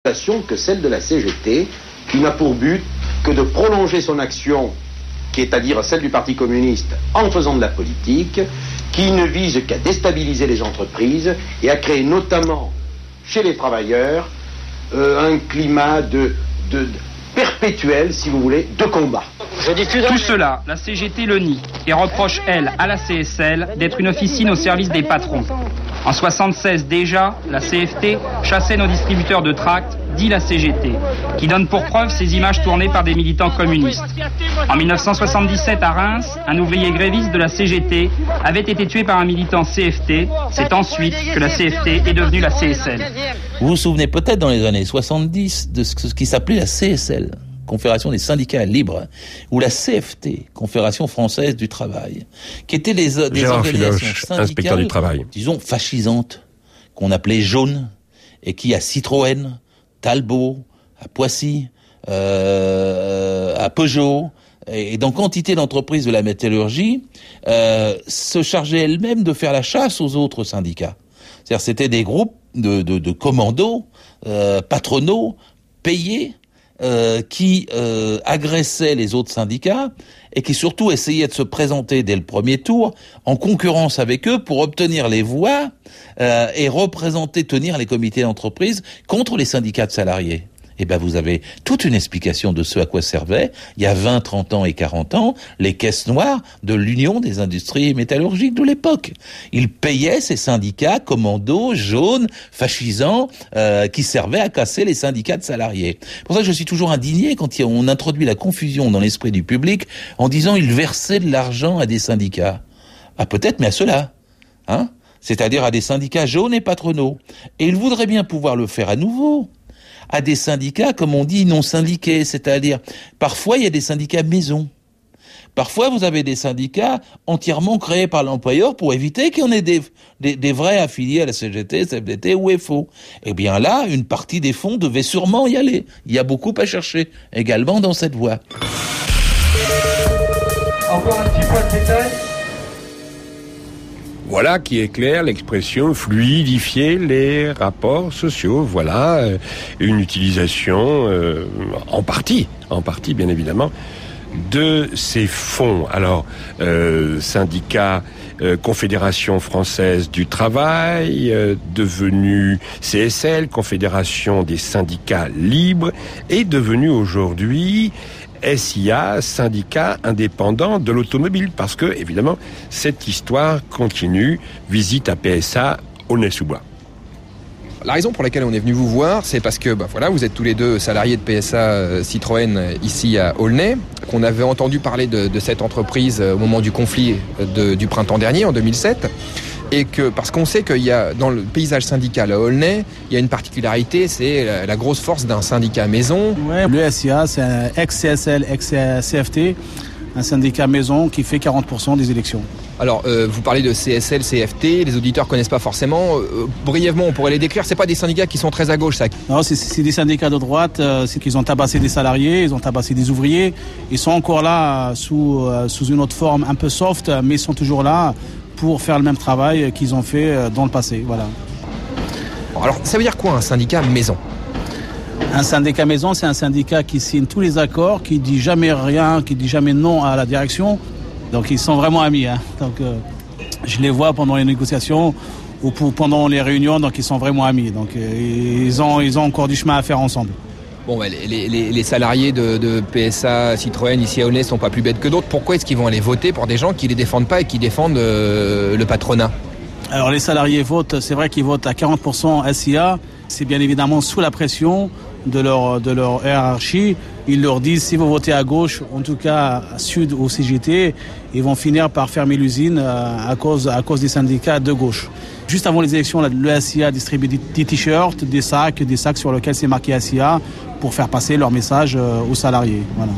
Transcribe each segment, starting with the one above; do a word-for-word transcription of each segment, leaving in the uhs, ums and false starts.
que celle de la C G T, qui n'a pour but que de prolonger son action, qui est à dire celle du Parti communiste, en faisant de la politique, qui ne vise qu'à déstabiliser les entreprises et à créer notamment chez les travailleurs euh, un climat de, de, de perpétuel, si vous voulez, de combat. Tout cela, la C G T le nie et reproche, elle, à la C S L d'être une officine au service des patrons. En soixante-seize déjà, la C F T chassait nos distributeurs de tracts, dit la C G T, qui donne pour preuve ces images tournées par des militants communistes. En mille neuf cent soixante-dix-sept à Reims, un ouvrier gréviste de la C G T avait été tué par un militant C F T. C'est ensuite que la C F T est devenue la C S L. Vous vous souvenez peut-être dans les années soixante-dix de ce qui s'appelait la C S L, Confédération des syndicats libres, ou la C F T, Confédération française du travail, qui étaient les, des Gérard organisations Filoche, syndicales, inspecteur du travail, disons fascisantes, qu'on appelait jaunes, et qui à Citroën, Talbot, à Poissy, euh, à Peugeot, et dans quantité d'entreprises de la métallurgie, euh, se chargeaient elles-mêmes de faire la chasse aux autres syndicats. C'est-à-dire c'était des groupes de, de, de commandos, euh, patronaux, payés, Euh, qui euh, agressaient les autres syndicats et qui surtout essayaient de se présenter dès le premier tour en concurrence avec eux pour obtenir les voix euh, et représenter, tenir les comités d'entreprise contre les syndicats de salariés. Eh ben, vous avez toute une explication de ce à quoi servaient, il y a vingt, trente ans et quarante ans, les caisses noires de l'Union des industries métallurgiques de l'époque. Ils payaient ces syndicats commandos, jaunes, fascisants, euh, qui servaient à casser les syndicats de salariés. Pour ça que je suis toujours indigné quand on introduit la confusion dans l'esprit du public en disant ils versaient de l'argent à des syndicats. Ah, peut-être, mais à ceux-là. Hein? C'est-à-dire à des syndicats jaunes et patronaux. Et ils voudraient bien pouvoir le faire à nouveau. À des syndicats, comme on dit, non syndiqués, c'est-à-dire, parfois il y a des syndicats maison. Parfois vous avez des syndicats entièrement créés par l'employeur pour éviter qu'il y en ait des, des, des vrais affiliés à la C G T, C F D T ou F O. Eh bien là, une partie des fonds devait sûrement y aller. Il y a beaucoup à chercher, également dans cette voie. Encore un petit point de détail. Voilà qui éclaire l'expression fluidifier les rapports sociaux. Voilà euh, une utilisation euh, en partie, en partie bien évidemment, de ces fonds. Alors, euh, syndicat, euh, Confédération française du travail, euh, devenu C S L, Confédération des syndicats libres, est devenu aujourd'hui S I A, syndicat indépendant de l'automobile, parce que, évidemment, cette histoire continue. Visite à P S A, Aulnay-sous-Bois. La raison pour laquelle on est venu vous voir, c'est parce que bah, voilà, vous êtes tous les deux salariés de P S A euh, Citroën euh, ici à Aulnay, qu'on avait entendu parler de, de cette entreprise euh, au moment du conflit de, du printemps dernier, en deux mille sept. Et que, parce qu'on sait qu'il y a, dans le paysage syndical à Aulnay, il y a une particularité, c'est la, la grosse force d'un syndicat maison. Ouais, le S I A, c'est un ex-C S L, ex-C F T, un syndicat maison qui fait quarante pour cent des élections. Alors, euh, vous parlez de C S L, C F T, les auditeurs connaissent pas forcément. Euh, brièvement, on pourrait les décrire. C'est pas des syndicats qui sont très à gauche, ça. Non, c'est, c'est des syndicats de droite. Euh, c'est qu'ils ont tabassé des salariés, ils ont tabassé des ouvriers. Ils sont encore là sous euh, sous une autre forme, un peu soft, mais ils sont toujours là pour faire le même travail qu'ils ont fait dans le passé. Voilà. Alors, ça veut dire quoi un syndicat maison ? Un syndicat maison, c'est un syndicat qui signe tous les accords, qui dit jamais rien, qui dit jamais non à la direction. Donc ils sont vraiment amis. Hein. Donc euh, je les vois pendant les négociations ou pour, pendant les réunions, donc ils sont vraiment amis. Donc euh, ils ont ils ont encore du chemin à faire ensemble. Bon, bah, les, les, les salariés de, de P S A Citroën ici à Aulnay sont pas plus bêtes que d'autres. Pourquoi est-ce qu'ils vont aller voter pour des gens qui les défendent pas et qui défendent euh, le patronat ? Alors les salariés votent, c'est vrai qu'ils votent à quarante pour cent S I A. C'est bien évidemment sous la pression de leur de leur hiérarchie. Ils leur disent si vous votez à gauche, en tout cas à Sud ou C G T, ils vont finir par fermer l'usine à cause à cause des syndicats de gauche. Juste avant les élections, le S I A distribue des t-shirts, des sacs, des sacs sur lesquels c'est marqué S I A pour faire passer leur message aux salariés. Voilà.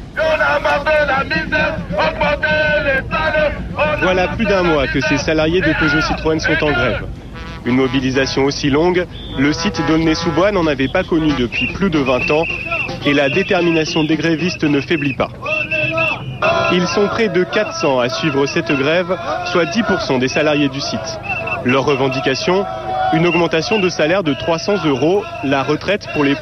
Voilà plus d'un mois que ces salariés de Peugeot Citroën sont en grève. Une mobilisation aussi longue, le site d'Aulnay-sous-Bois n'en avait pas connu depuis plus de vingt ans et la détermination des grévistes ne faiblit pas. Ils sont près de quatre cents à suivre cette grève, soit dix pour cent des salariés du site. Leur revendication, une augmentation de salaire de trois cents euros, la retraite pour les